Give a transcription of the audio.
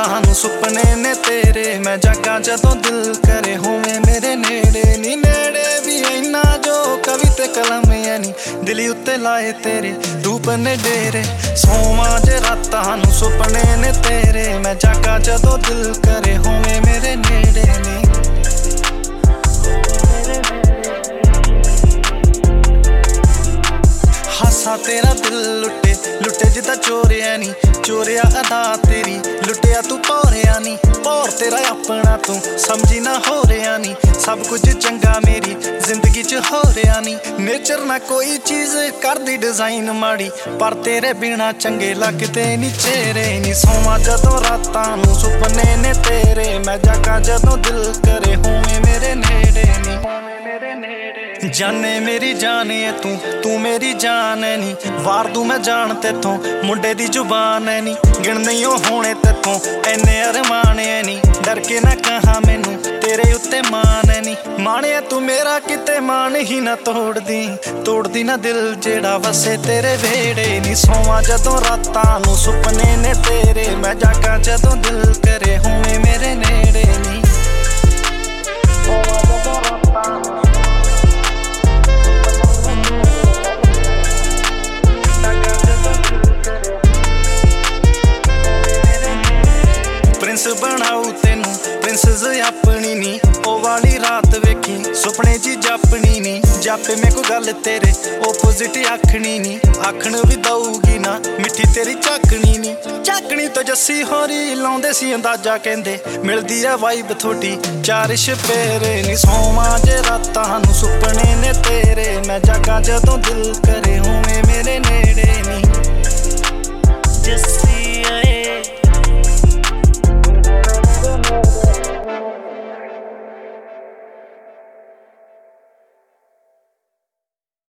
ਰਾਤਾਂ ਨੂੰ ਸੁਪਨੇ ਨੇ ਤੇਰੇ ਮੈਂ ਜਾਗਾ ਜਦੋਂ ਦਿਲ ਕਰੇ ਹੋਵੇਂ ਮੇਰੇ ਨੇੜੇ ਨੀ ਨੇੜੇ ਵੀ ਇੰਨਾ ਜੋ ਕਵੀ ਤੇ ਕਲਮ ਐ ਨੀ ਦਿਲ ਉੱਤੇ ਲਾਏ ਤੇਰੇ ਧੂਪ ਨੇ ਡੇਰੇ ਸੋਵਾਂ ਜੇ ਰਾਤਾਂ ਨੂੰ ਸੁਪਨੇ ਨੇ ਤੇਰੇ ਮੈਂ ਜਾਗਾ ਜਦੋਂ ਦਿਲ ਕਰੇ ਹੋਵੇਂ ਮੇਰੇ ਨੇੜੇ ਨੀ ਹਾਸਾ ਤੇਰਾ ਦਿਲ ਲੁੱਟੇ ਲੁੱਟੇ ਜਿੱਦਾਂ ਚੋਰਿਆ ਨੀ ਚੋਰਿਆ ਅਦਾ ਤੇਰੀ ਲੁੱਟਿਆ ਤੂੰ ਭੌਰਿਆ ਨੀ ਭੌਰ ਤੇਰਾ ਆਪਣਾ ਤੂੰ ਸਮਝੀ ਨਾ ਹੋ ਰਿਹਾ ਨੀ ਸਭ ਕੁਝ ਚੰਗਾ ਮੇਰੀ ਜ਼ਿੰਦਗੀ 'ਚ ਹੋ ਰਿਹਾ ਨੀ ਨੇਚਰ ਨਾ ਕੋਈ ਚੀਜ਼ ਕਰਦੀ ਡਿਜ਼ਾਈਨ ਮਾੜੀ ਪਰ ਤੇਰੇ ਬਿਨਾ ਚੰਗੇ ਲੱਗਦੇ ਨੀ ਚਿਹਰੇ ਨੀ ਸੋਵਾਂ ਜਦੋਂ ਰਾਤਾਂ ਨੂੰ ਸੁਪਨੇ ਨੇ ਤੇਰੇ ਮੈਂ ਜਾਗਾ ਜਦੋਂ ਦਿਲ ਕਰੇ ਹੋਵੇਂ ਮੇਰੇ ਨੇੜੇ ਨੀ ਜਾਨੇ ਮੇਰੀ ਜਾਨ ਐ ਤੂੰ ਮੇਰੀ ਜਾਨ ਐ ਨੀ ਵਾਰ ਦੂੰ ਮੈਂ ਜਾਣ ਤੇਥੋਂ ਮੁੰਡੇ ਦੀ ਜ਼ੁਬਾਨ ਐ ਨੀ ਗਿਣ ਨਹੀਂ ਉਹ ਹੋਣੇ ਤੇਥੋਂ ਐਨੇ ਅਰਮਾਨ ਐ ਨੀ ਡਰ ਕੇ ਨਾ ਕਹਾਂ ਮੈਨੂੰ ਤੇਰੇ ਉੱਤੇ ਮਾਣ ਐ ਨੀ ਮਾਣਿਆ ਤੂੰ ਮੇਰਾ ਕਿਤੇ ਮਾਣ ਹੀ ਨਾ ਤੋੜਦੀ ਨਾ ਦਿਲ ਜਿਹੜਾ ਵਸੇ ਤੇਰੇ ਵਿਹੜੇ ਨੀ ਸੋਵਾਂ ਜਦੋਂ ਰਾਤਾਂ ਨੂੰ ਸੁਪਨੇ ਨੇ ਤੇਰੇ ਮੈਂ ਜਾਗਾ ਜਦੋਂ ਦਿਲ ਕਰੇ ਹੋਵੇਂ ਮੇਰੇ ਨੇੜੇ ਨੀ ਪ੍ਰਿੰਸ ਬਣਾਉ ਤੈਨੂੰ ਪ੍ਰਿੰਸਸ ਆਪਣੀ ਨੀ ਉਹ ਵਾਲੀ ਰਾਤ ਵੇਖੀ ਸੁਪਨੇ 'ਚ ਜਾਪਣੀ ਨੀ ਜਾਪੇ ਮੈਂ ਕੋਈ ਗੱਲ ਤੇਰੇ ਓਪੋਜ਼ਿਟ ਆਖਣੀ ਨੀ ਆਖਣ ਵੀ ਦਊਗੀ ਨਾ ਮਿੱਠੀ ਤੇਰੀ ਝਾਕਣੀ ਤੋਂ ਜੱਸੀ ਹੋਰੀ ਲਾਉਂਦੇ ਸੀ ਅੰਦਾਜ਼ਾ ਕਹਿੰਦੇ ਮਿਲਦੀ ਐ ਵਾਈਬ ਥੋੜੀ ਚਾਰਿਸ਼ ਪੇਰੇ ਨੀ ਸੋਵਾਂ ਜੇ ਰਾਤਾਂ ਨੂੰ ਸੁਪਨੇ ਨੇ ਤੇਰੇ ਮੈਂ ਜਾਗਾ ਜਦੋਂ ਦਿਲ ਕਰੇ